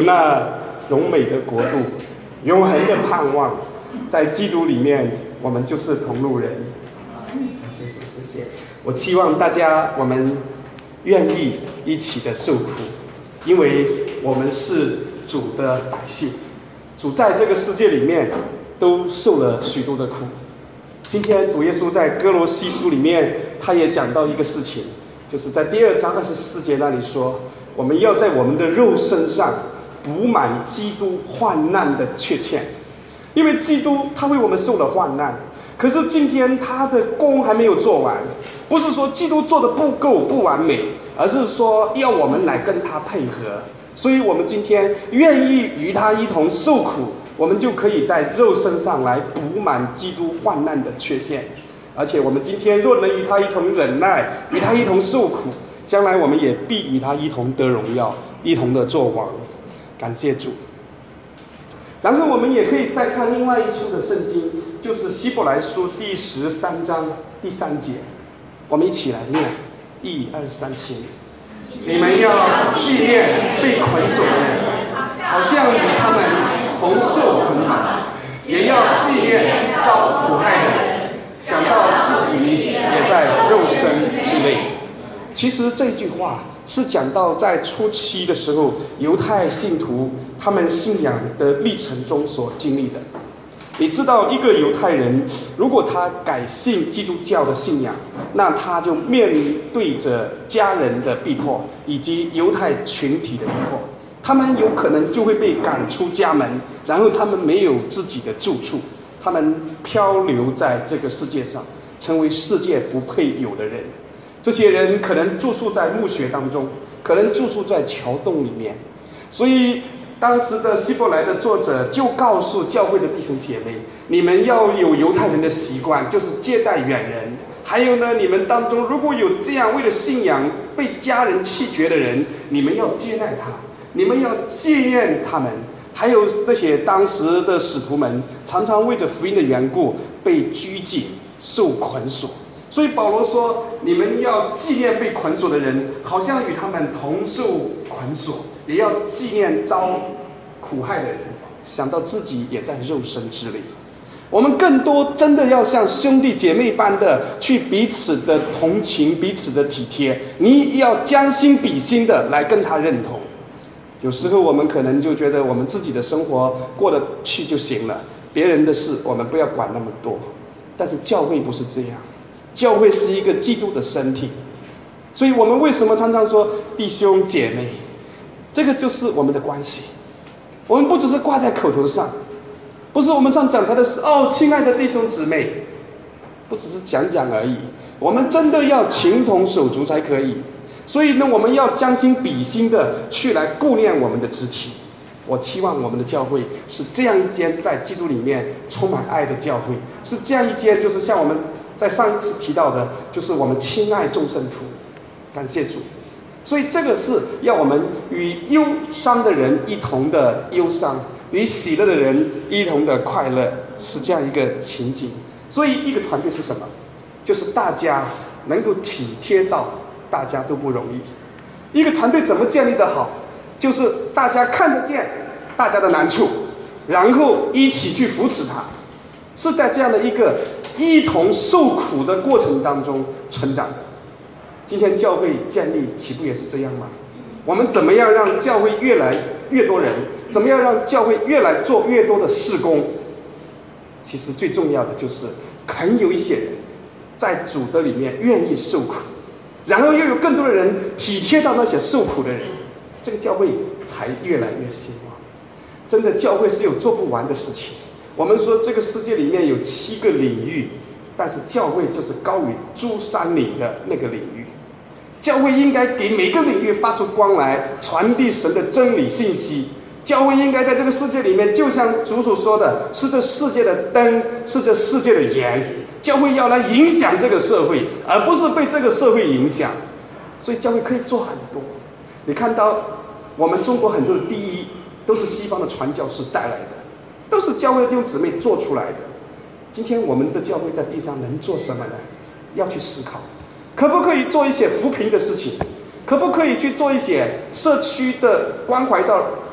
那荣美的国度，永恒的盼望，在基督里面，我们就是同路人。谢谢谢谢。我期望大家我们愿意一起的受苦，因为我们是主的百姓，主在这个世界里面都受了许多的苦。今天主耶稣在哥罗西书里面，他也讲到一个事情，就是在第二章二十四节那里说，我们要在我们的肉身上补满基督患难的缺欠，因为基督他为我们受了患难，可是今天他的工还没有做完，不是说基督做的不够不完美，而是说要我们来跟他配合，所以我们今天愿意与他一同受苦，我们就可以在肉身上来补满基督患难的缺陷。而且我们今天若能与他一同忍耐，与他一同受苦，将来我们也必与他一同得荣耀，一同的作王。感谢主。然后我们也可以再看另外一处的圣经，就是希伯来书第十三章第三节，我们一起来念，一二三七。你们要纪念被捆锁的人，好像与他们同受捆绑；也要纪念遭苦害的人，想到自己也在肉身之内。其实这句话是讲到在初期的时候，犹太信徒他们信仰的历程中所经历的。你知道，一个犹太人如果他改信基督教的信仰，那他就面对着家人的逼迫，以及犹太群体的逼迫，他们有可能就会被赶出家门，然后他们没有自己的住处，他们漂流在这个世界上，成为世界不配有的人。这些人可能住宿在墓穴当中，可能住宿在桥洞里面。所以当时的希伯来的作者就告诉教会的弟兄姐妹，你们要有犹太人的习惯，就是接待远人。还有呢，你们当中如果有这样为了信仰被家人弃绝的人，你们要接待他，你们要纪念他们。还有那些当时的使徒们常常为着福音的缘故被拘禁受捆锁，所以保罗说，你们要纪念被捆锁的人，好像与他们同受捆锁，也要纪念遭苦害的人，想到自己也在肉身之内。我们更多真的要像兄弟姐妹般的去彼此的同情，彼此的体贴，你要将心比心的来跟他认同。有时候我们可能就觉得我们自己的生活过得去就行了，别人的事我们不要管那么多。但是教会不是这样，教会是一个基督的身体，所以我们为什么常常说弟兄姐妹，这个就是我们的关系。我们不只是挂在口头上，不是我们常讲他的是哦，亲爱的弟兄姊妹，不只是讲讲而已，我们真的要情同手足才可以。所以呢，我们要将心比心的去来顾念我们的肢体。我期望我们的教会是这样一间在基督里面充满爱的教会，是这样一间就是像我们在上一次提到的，就是我们亲爱众圣徒。感谢主。所以这个是要我们与忧伤的人一同的忧伤，与喜乐的人一同的快乐，是这样一个情景。所以一个团队是什么？就是大家能够体贴到大家都不容易。一个团队怎么建立得好？就是大家看得见大家的难处，然后一起去扶持他，是在这样的一个一同受苦的过程当中成长的。今天教会建立岂不也是这样吗？我们怎么样让教会越来越多人，怎么样让教会越来做越多的事工？其实最重要的就是肯有一些人在主的里面愿意受苦，然后又有更多的人体贴到那些受苦的人，这个教会才越来越兴旺。真的，教会是有做不完的事情。我们说这个世界里面有七个领域，但是教会就是高于诸山岭的那个领域。教会应该给每个领域发出光来，传递神的真理信息。教会应该在这个世界里面，就像主所说的，是这世界的灯，是这世界的盐。教会要来影响这个社会，而不是被这个社会影响。所以教会可以做很多。你看到我们中国很多的第一，都是西方的传教士带来的，都是教会的弟兄姊妹做出来的。今天我们的教会在地上能做什么呢？要去思考，可不可以做一些扶贫的事情？可不可以去做一些社区的关怀到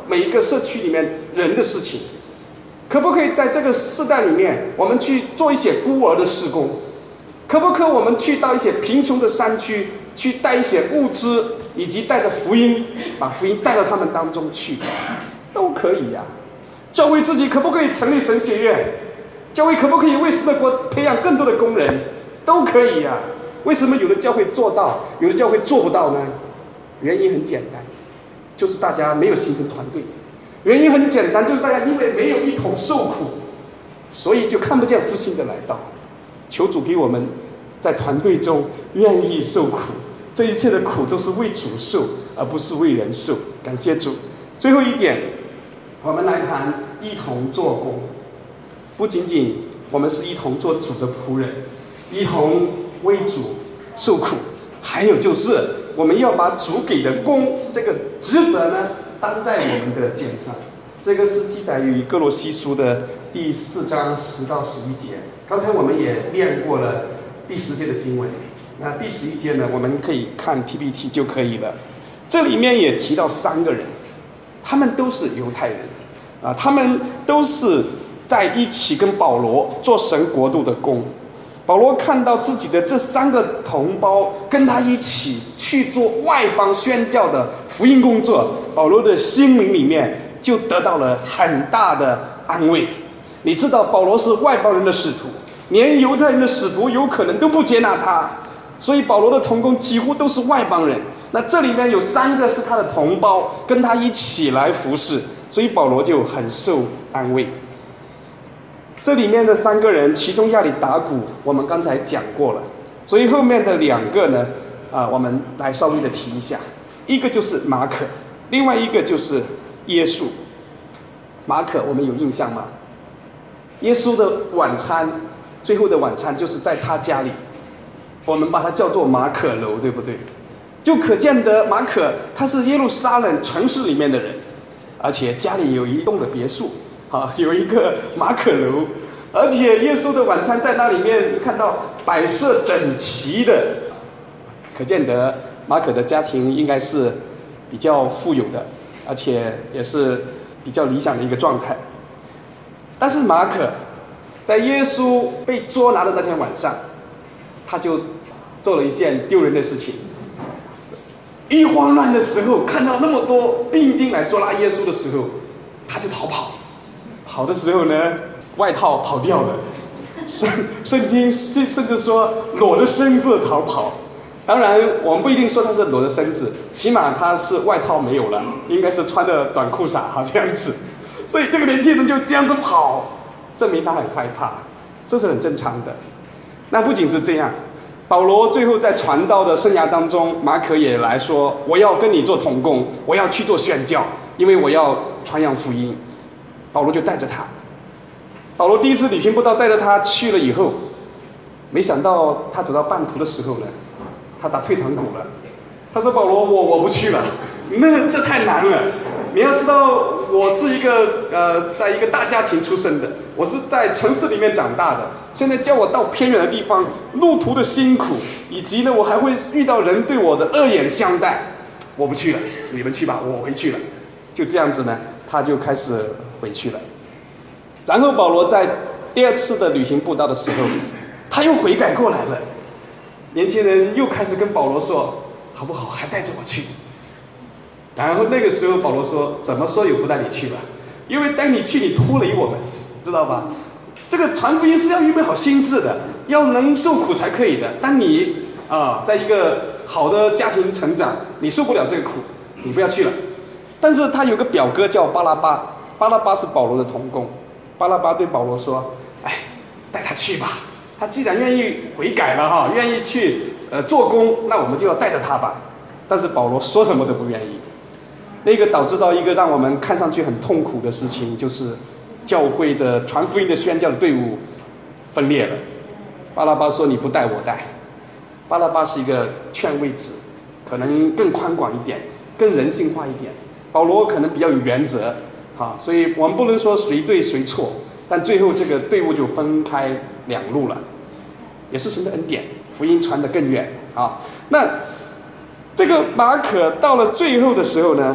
每一个社区里面人的事情？可不可以在这个世代里面，我们去做一些孤儿的事工？可不可以我们去到一些贫穷的山区，去带一些物资，以及带着福音，把福音带到他们当中去？都可以呀、啊。教会自己可不可以成立神学院？教会可不可以为神的国培养更多的工人？都可以呀、啊。为什么有的教会做到，有的教会做不到呢？原因很简单，就是大家没有形成团队。原因很简单，就是大家因为没有一同受苦，所以就看不见复兴的来到。求主给我们在团队中愿意受苦，这一切的苦都是为主受，而不是为人受。感谢主。最后一点，我们来谈一同做工。不仅仅我们是一同做主的仆人，一同为主受苦，还有就是我们要把主给的工这个职责呢担在我们的肩上。这个是记载于哥罗西书的第四章十到十一节。刚才我们也念过了第十节的经文，那第十一节呢，我们可以看 P P T 就可以了。这里面也提到三个人，他们都是犹太人啊，他们都是在一起跟保罗做神国度的工。保罗看到自己的这三个同胞跟他一起去做外邦宣教的福音工作，保罗的心灵里面就得到了很大的安慰。你知道保罗是外邦人的使徒，连犹太人的使徒有可能都不接纳他，所以保罗的同工几乎都是外邦人。那这里面有三个是他的同胞，跟他一起来服侍，所以保罗就很受安慰。这里面的三个人，其中亚里达古我们刚才讲过了，所以后面的两个呢，啊，我们来稍微的提一下。一个就是马可，另外一个就是耶稣。马可我们有印象吗？耶稣的晚餐，最后的晚餐就是在他家里，我们把它叫做马可楼，对不对？就可见得马可他是耶路撒冷城市里面的人，而且家里有一栋的别墅，啊，有一个马可楼，而且耶稣的晚餐在那里面，你看到摆设整齐的，可见得马可的家庭应该是比较富有的，而且也是比较理想的一个状态。但是马可在耶稣被捉拿的那天晚上，他就做了一件丢人的事情。一慌乱的时候，看到那么多兵丁来捉拿耶稣的时候，他就逃跑。跑的时候呢，外套跑掉了，圣圣经甚至说裸着身子逃跑。当然，我们不一定说他是裸着身子，起码他是外套没有了，应该是穿的短裤衩哈这样子。所以这个年轻人就这样子跑，证明他很害怕，这是很正常的。那不仅是这样，保罗最后在传道的生涯当中，马可也来说，我要跟你做同工，我要去做宣教，因为我要传扬福音。保罗就带着他。保罗第一次旅行布道带着他去了以后，没想到他走到半途的时候呢，他打退堂鼓了。他说：“保罗，我我不去了，那这太难了。你要知道，我是一个呃，在一个大家庭出生的，我是在城市里面长大的。现在叫我到偏远的地方，路途的辛苦，以及呢，我还会遇到人对我的恶眼相待，我不去了，你们去吧，我回去了。”就这样子呢，他就开始回去了。然后保罗在第二次的旅行布道的时候，他又悔改过来了。年轻人又开始跟保罗说：“好不好，还带着我去？”然后那个时候保罗说：“怎么说也不带你去了，因为带你去你拖累我们，知道吧？这个传福音是要预备好心智的，要能受苦才可以的。当你啊，在一个好的家庭成长，你受不了这个苦，你不要去了。”但是他有个表哥叫巴拉巴，巴拉巴是保罗的同工。巴拉巴对保罗说：“哎，带他去吧，他既然愿意悔改了哈，愿意去呃做工，那我们就要带着他吧。”但是保罗说什么都不愿意。那个导致到一个让我们看上去很痛苦的事情，就是教会的传福音的宣教的队伍分裂了。巴拉巴说：“你不带我带。”巴拉巴是一个劝慰子，可能更宽广一点，更人性化一点。保罗可能比较有原则，啊，所以我们不能说谁对谁错，但最后这个队伍就分开两路了，也是神的恩典，福音传得更远啊。那这个马可到了最后的时候呢，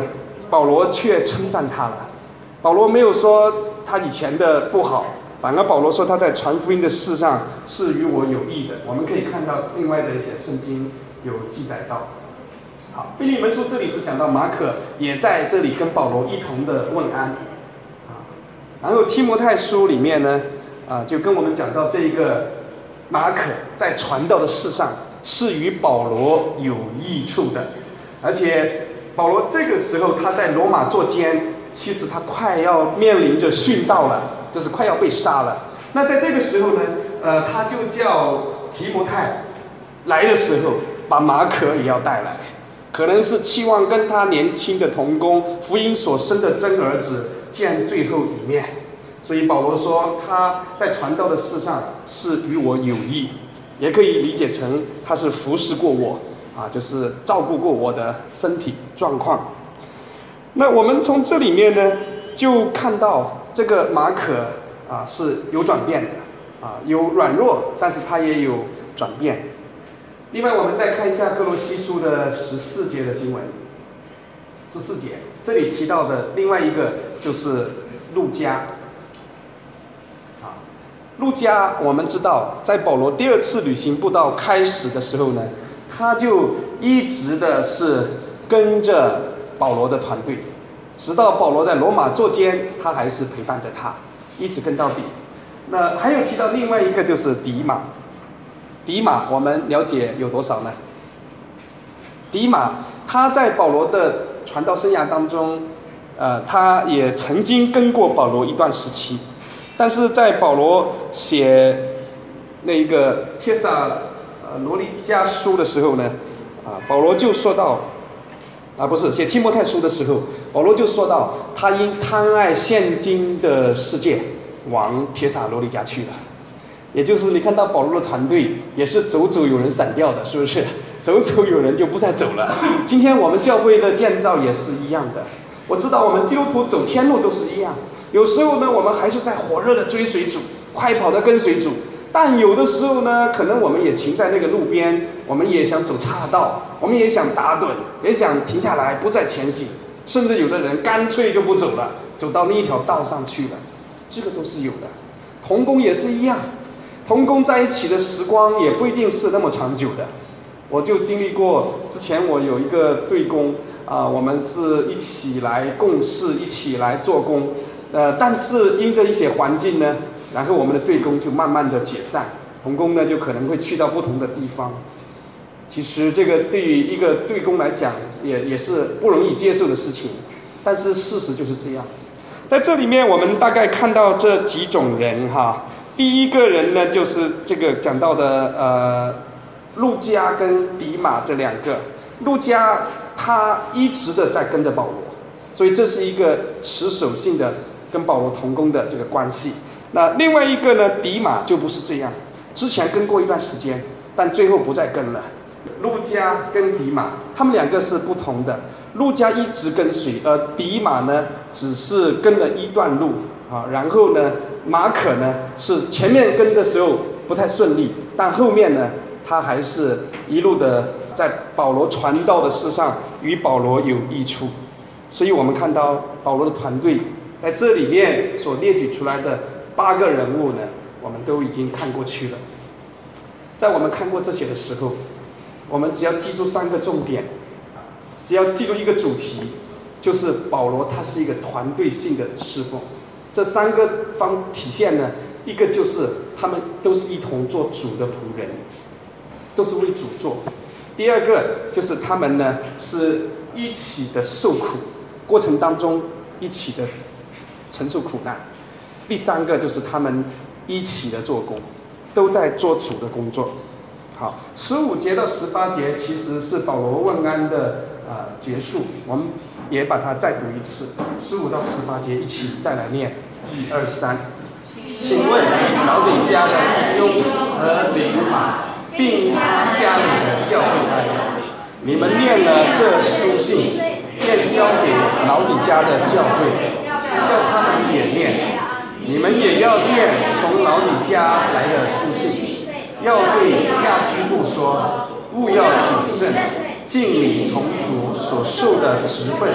保罗却称赞他了。保罗没有说他以前的不好，反而保罗说他在传福音的事上是与我有益的。我们可以看到另外的一些圣经有记载到。好，腓利门书这里是讲到马可也在这里跟保罗一同的问安。啊，然后提摩太书里面呢，啊，就跟我们讲到这一个马可在传道的事上是与保罗有益处的，而且保罗这个时候他在罗马作监，其实他快要面临着殉道了，就是快要被杀了。那在这个时候呢，呃，他就叫提摩太来的时候，把马可也要带来，可能是期望跟他年轻的同工福音所生的真儿子见最后一面。所以保罗说他在传道的事上是与我有益，也可以理解成他是服侍过我啊，就是照顾过我的身体状况。那我们从这里面呢，就看到这个马可啊是有转变的啊，有软弱，但是他也有转变。另外，我们再看一下哥罗西书的十四节的经文，十四节这里提到的另外一个就是路加。啊，路加我们知道，在保罗第二次旅行布道开始的时候呢，他就一直的是跟着保罗的团队，直到保罗在罗马作监，他还是陪伴着他，一直跟到底。那还有提到另外一个就是迪马，迪马我们了解有多少呢？迪马他在保罗的传道生涯当中，呃，他也曾经跟过保罗一段时期，但是在保罗写那个帖撒呃罗尼迦书的时候呢，啊，保罗就说到。啊，不是写提摩太书的时候，保罗就说到，他因贪爱现今的世界，往帖撒罗尼迦去了。也就是你看到保罗的团队也是走走有人散掉的，是不是？走走有人就不再走了。今天我们教会的建造也是一样的。我知道我们基督徒走天路都是一样，有时候呢，我们还是在火热的追随主，快跑的跟随主。但有的时候呢，可能我们也停在那个路边，我们也想走岔道，我们也想打盹，也想停下来不再前行，甚至有的人干脆就不走了，走到另一条道上去了，这个都是有的。同工也是一样，同工在一起的时光也不一定是那么长久的。我就经历过，之前我有一个队工啊、呃，我们是一起来共事，一起来做工，呃，但是因着一些环境呢。然后我们的队工就慢慢的解散，同工呢就可能会去到不同的地方。其实这个对于一个队工来讲，也也是不容易接受的事情，但是事实就是这样。在这里面，我们大概看到这几种人哈。第一个人呢，就是这个讲到的呃，路加跟迪马这两个。路加他一直的在跟着保罗，所以这是一个持守性的跟保罗同工的这个关系。那另外一个呢，迪马就不是这样，之前跟过一段时间，但最后不再跟了。路加跟迪马，他们两个是不同的。路加一直跟随，而迪马呢，只是跟了一段路啊。然后呢，马可呢是前面跟的时候不太顺利，但后面呢，他还是一路的在保罗传道的事上与保罗有益处。所以我们看到保罗的团队在这里面所列举出来的八个人物呢，我们都已经看过去了。在我们看过这些的时候，我们只要记住三个重点，只要记住一个主题，就是保罗他是一个团队性的侍奉。这三个方体现呢，一个就是他们都是一同做主的仆人，都是为主做。第二个就是他们呢是一起的受苦，过程当中一起的承受苦难。第三个就是他们一起的做工，都在做主的工作。好，十五节到十八节其实是保罗问安的呃结束，我们也把它再读一次。十五到十八节一起再来念，一二三。请问老底家的弟兄和邻法，并他家里的教会代表，你们念了这书信，便交给老底家的教会，叫他们也念。你们也要念从老底家来的书信，要对亚基布说，务要谨慎，尽你从主所受的职分，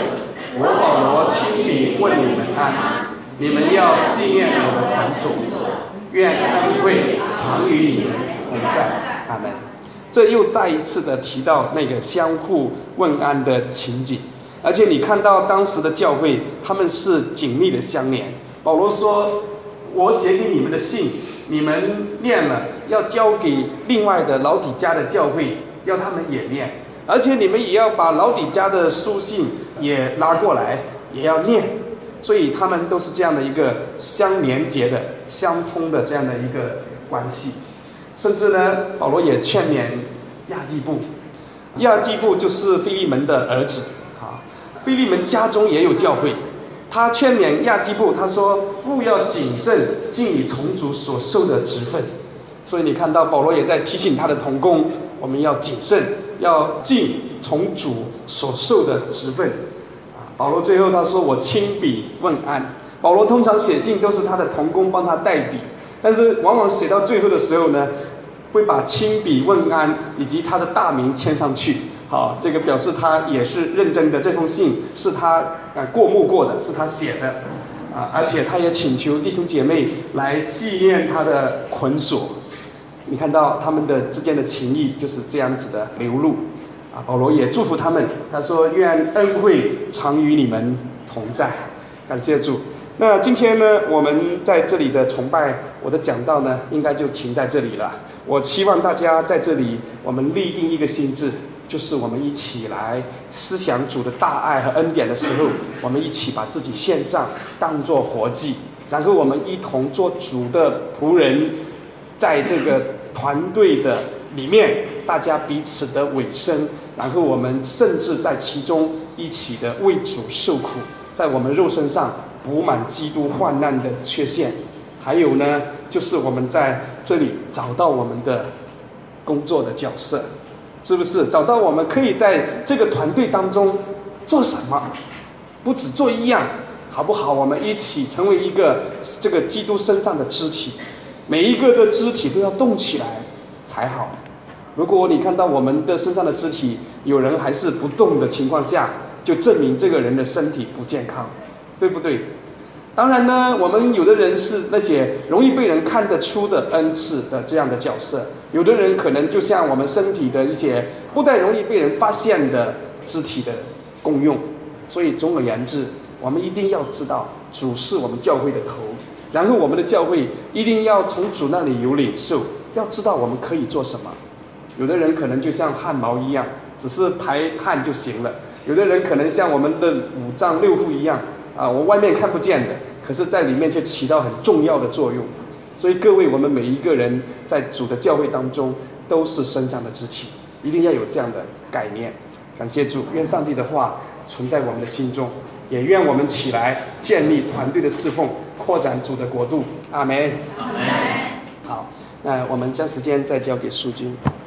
我保罗亲笔问你们安。你们要纪念我的捆锁，愿恩惠常与你们同在。阿们。这又再一次的提到那个相互问安的情景，而且你看到当时的教会，他们是紧密的相连。保罗说：“我写给你们的信，你们念了，要交给另外的老底嘉的教会，要他们也念，而且你们也要把老底嘉的书信也拉过来，也要念。”所以他们都是这样的一个相连结的、相通的这样的一个关系。甚至呢，保罗也劝勉亚基布，亚基布就是腓利门的儿子啊。腓利门家中也有教会，他劝勉亚基布，他说：“务要谨慎尽你从主所受的职分。”所以你看到保罗也在提醒他的同工，我们要谨慎，要尽从主所受的职分。保罗最后他说：“我亲笔问安。”保罗通常写信都是他的同工帮他代笔，但是往往写到最后的时候呢，会把亲笔问安以及他的大名签上去。好，这个表示他也是认真的，这封信是他呃过目过的，是他写的啊，而且他也请求弟兄姐妹来纪念他的捆锁。你看到他们的之间的情谊就是这样子的流露。啊，保罗也祝福他们，他说：“愿恩惠常与你们同在。”感谢主。那今天呢，我们在这里的崇拜，我的讲道呢，应该就停在这里了。我期望大家在这里，我们立定一个心志，就是我们一起来思想主的大爱和恩典的时候，我们一起把自己献上，当作活祭，然后我们一同做主的仆人，在这个团队的里面，大家彼此的委身，然后我们甚至在其中一起的为主受苦，在我们肉身上补满基督患难的缺陷。还有呢，就是我们在这里找到我们的工作的角色，是不是？找到我们可以在这个团队当中做什么，不只做一样，好不好？我们一起成为一个这个基督身上的肢体，每一个的肢体都要动起来才好。如果你看到我们的身上的肢体有人还是不动的情况下，就证明这个人的身体不健康，对不对？当然呢，我们有的人是那些容易被人看得出的恩赐的这样的角色，有的人可能就像我们身体的一些不太容易被人发现的肢体的功用。所以总而言之，我们一定要知道主是我们教会的头，然后我们的教会一定要从主那里有领受，要知道我们可以做什么。有的人可能就像汗毛一样，只是排汗就行了；有的人可能像我们的五脏六腑一样，啊，我外面看不见的，可是在里面却起到很重要的作用。所以各位，我们每一个人在主的教会当中都是身上的肢体，一定要有这样的概念。感谢主，愿上帝的话存在我们的心中，也愿我们起来建立团队的侍奉，扩展主的国度。阿们。 阿们。 好，那我们将时间再交给淑君。